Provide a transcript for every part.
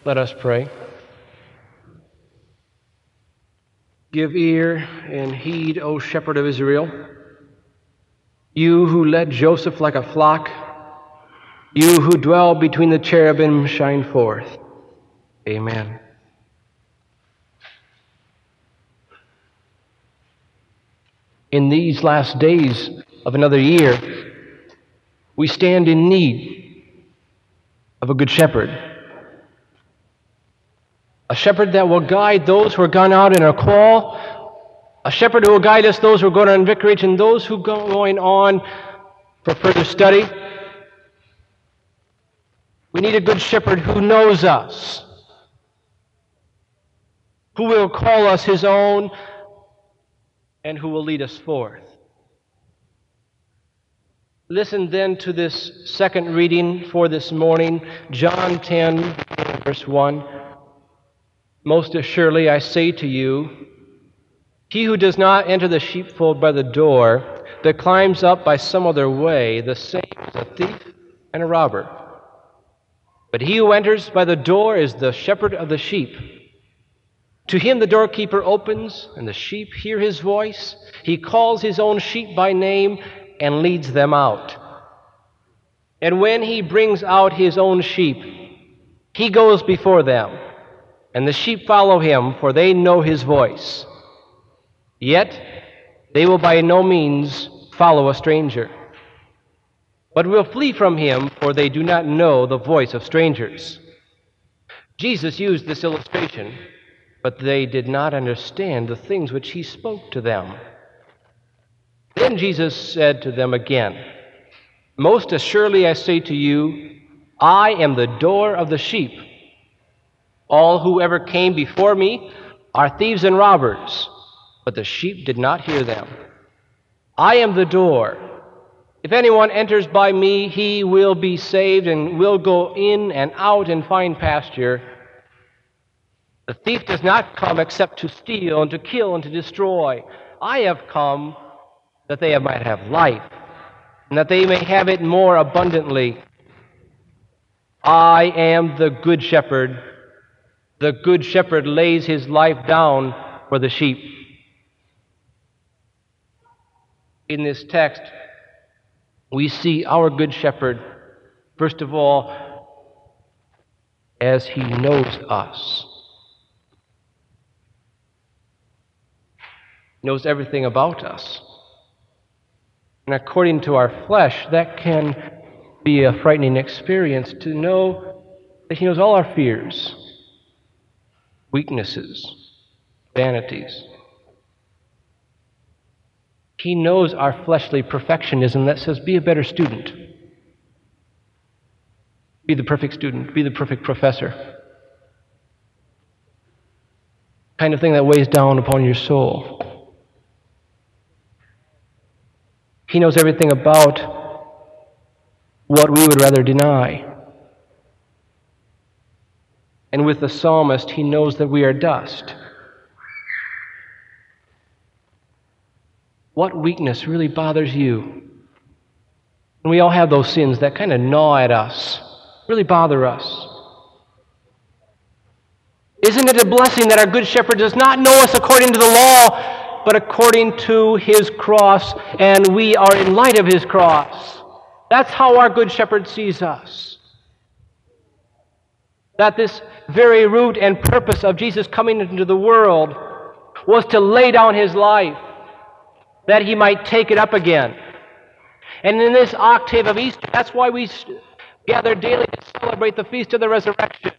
Let us pray. Give ear and heed, O Shepherd of Israel, you who led Joseph like a flock, you who dwell between the cherubim, shine forth. Amen. In these last days of another year, we stand in need of a good shepherd. A shepherd that will guide those who are gone out in a call, a shepherd who will guide us, those who are going on vicarage, and those who are going on for further study. We need a good shepherd who knows us, who will call us his own, and who will lead us forth. Listen then to this second reading for this morning, John 10, verse 1. Most assuredly I say to you, he who does not enter the sheepfold by the door, but climbs up by some other way, the same is a thief and a robber. But he who enters by the door is the shepherd of the sheep. To him the doorkeeper opens, and the sheep hear his voice. He calls his own sheep by name and leads them out. And when he brings out his own sheep, he goes before them, and the sheep follow him, for they know his voice. Yet they will by no means follow a stranger, but will flee from him, for they do not know the voice of strangers. Jesus used this illustration, but they did not understand the things which he spoke to them. Then Jesus said to them again, most assuredly I say to you, I am the door of the sheep. All who ever came before me are thieves and robbers, but the sheep did not hear them. I am the door. If anyone enters by me, he will be saved and will go in and out and find pasture. The thief does not come except to steal and to kill and to destroy. I have come that they might have life, and that they may have it more abundantly. I am the good shepherd. The good shepherd lays his life down for the sheep. In this text, we see our good shepherd, first of all, as he knows us. He knows everything about us. And according to our flesh, that can be a frightening experience to know that he knows all our fears, weaknesses, vanities. He knows our fleshly perfectionism that says, be a better student. Be the perfect student. Be the perfect professor. Kind of thing that weighs down upon your soul. He knows everything about what we would rather deny. And with the psalmist, he knows that we are dust. What weakness really bothers you? And we all have those sins that kind of gnaw at us, really bother us. Isn't it a blessing that our good shepherd does not know us according to the law, but according to his cross, and we are in light of his cross? That's how our good shepherd sees us. That this very root and purpose of Jesus coming into the world was to lay down his life, that he might take it up again. And in this octave of Easter, that's why we gather daily to celebrate the feast of the resurrection.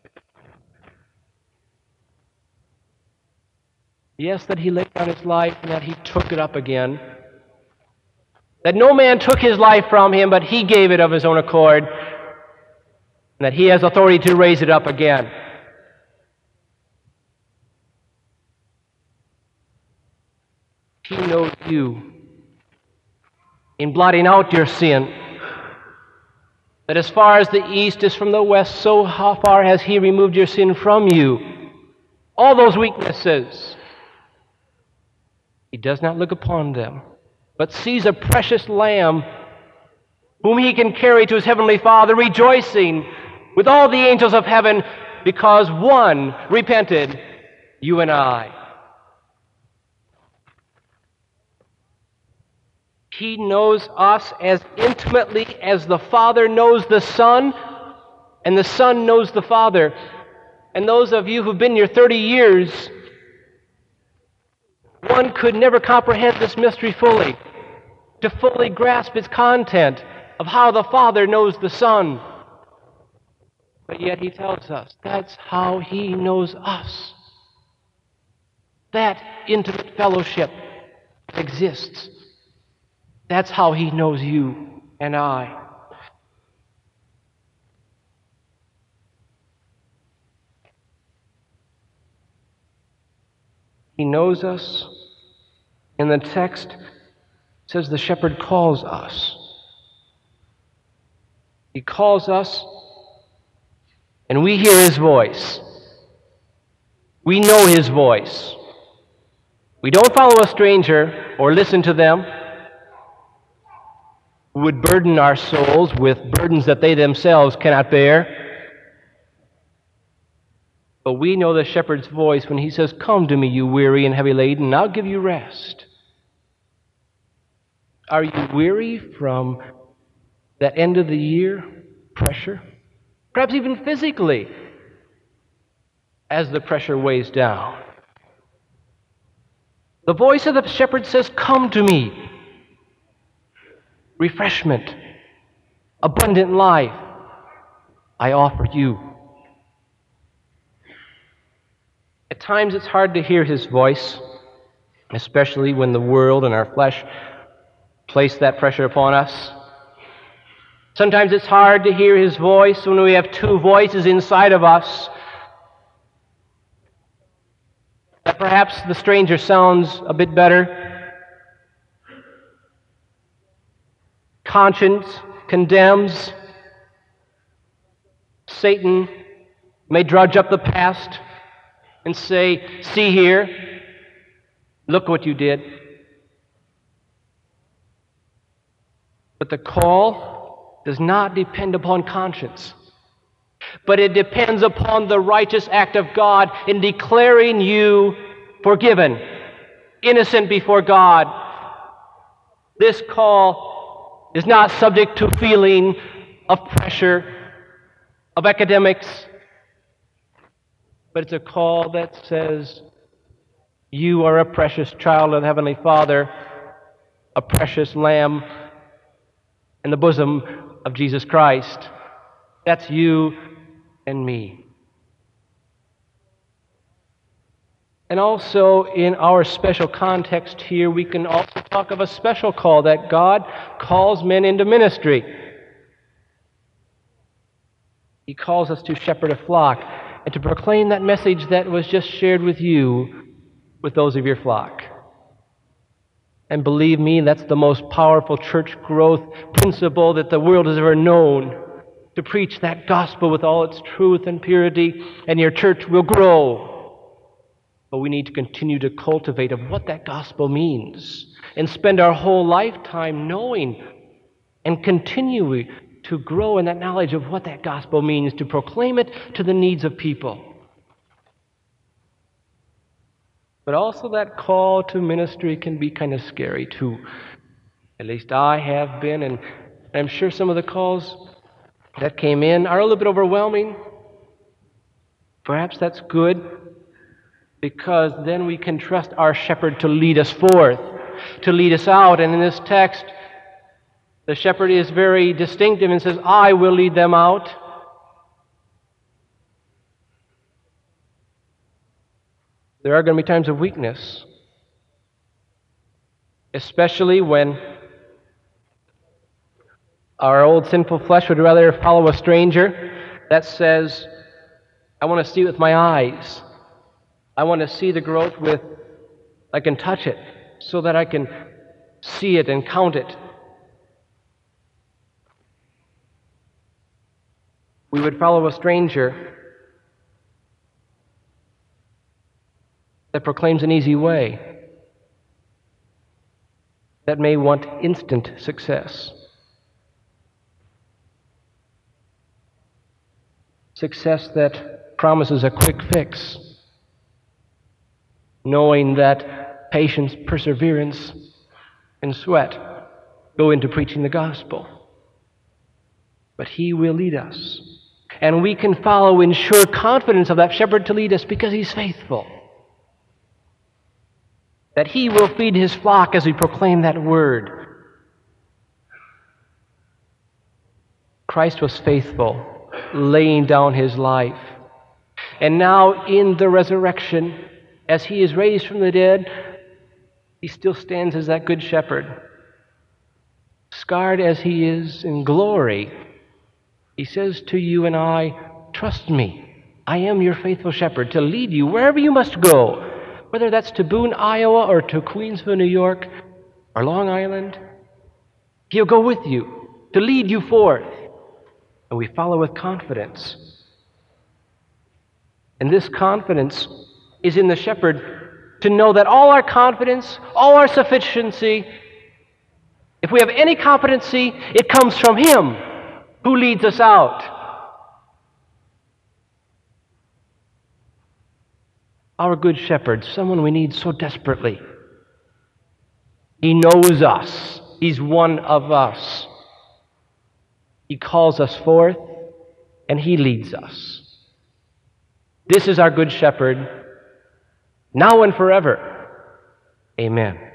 Yes, that he laid down his life and that he took it up again. That no man took his life from him, but he gave it of his own accord. And that he has authority to raise it up again. He knows you in blotting out your sin. That as far as the east is from the west, so how far has he removed your sin from you? All those weaknesses. He does not look upon them, but sees a precious lamb whom he can carry to his heavenly Father, rejoicing with all the angels of heaven, because one repented, you and I. He knows us as intimately as the Father knows the Son, and the Son knows the Father. And those of you who've been here 30 years, one could never comprehend this mystery fully, to fully grasp its content of how the Father knows the Son. But yet He tells us that's how He knows us. That intimate fellowship exists. That's how He knows you and I. He knows us. In the text, it says the shepherd calls us. He calls us, and we hear His voice. We know His voice. We don't follow a stranger or listen to them who would burden our souls with burdens that they themselves cannot bear. But we know the shepherd's voice when He says, "Come to me, you weary and heavy laden, and I'll give you rest." Are you weary from that end of the year pressure? Perhaps even physically, as the pressure weighs down. The voice of the shepherd says, "Come to me." Refreshment, abundant life, I offer you. At times it's hard to hear His voice, especially when the world and our flesh place that pressure upon us. Sometimes it's hard to hear His voice when we have two voices inside of us. That perhaps the stranger sounds a bit better. Conscience condemns. Satan may drudge up the past and say, "See here, look what you did." But the call does not depend upon conscience, but it depends upon the righteous act of God in declaring you forgiven, innocent before God. This call is not subject to feeling of pressure, of academics, but it's a call that says, you are a precious child of the Heavenly Father, a precious lamb in the bosom of Jesus Christ. That's you and me. And also, in our special context here, we can also talk of a special call that God calls men into ministry. He calls us to shepherd a flock and to proclaim that message that was just shared with you, with those of your flock. And believe me, that's the most powerful church growth principle that the world has ever known. To preach that gospel with all its truth and purity, and your church will grow. But we need to continue to cultivate of what that gospel means and spend our whole lifetime knowing and continue to grow in that knowledge of what that gospel means, to proclaim it to the needs of people. But also that call to ministry can be kind of scary too. At least I have been, and I'm sure some of the calls that came in are a little bit overwhelming. Perhaps that's good, because then we can trust our shepherd to lead us forth, to lead us out. And in this text, the shepherd is very distinctive and says, "I will lead them out." There are going to be times of weakness, especially when our old sinful flesh would rather follow a stranger that says, "I want to see it with my eyes. I want to see the growth I can touch it so that I can see it and count it." We would follow a stranger that proclaims an easy way, that may want instant success. Success that promises a quick fix, knowing that patience, perseverance, and sweat go into preaching the gospel. But He will lead us. And we can follow in sure confidence of that shepherd to lead us because He's faithful. That He will feed His flock as we proclaim that word. Christ was faithful, laying down His life. And now in the resurrection, as He is raised from the dead, He still stands as that good shepherd. Scarred as He is in glory, He says to you and I, trust me, I am your faithful shepherd to lead you wherever you must go, whether that's to Boone, Iowa, or to Queensville, New York, or Long Island. He'll go with you to lead you forth. And we follow with confidence. And this confidence is in the shepherd to know that all our confidence, all our sufficiency, if we have any competency, it comes from Him who leads us out. Our good shepherd, someone we need so desperately. He knows us. He's one of us. He calls us forth, and He leads us. This is our good shepherd, now and forever. Amen.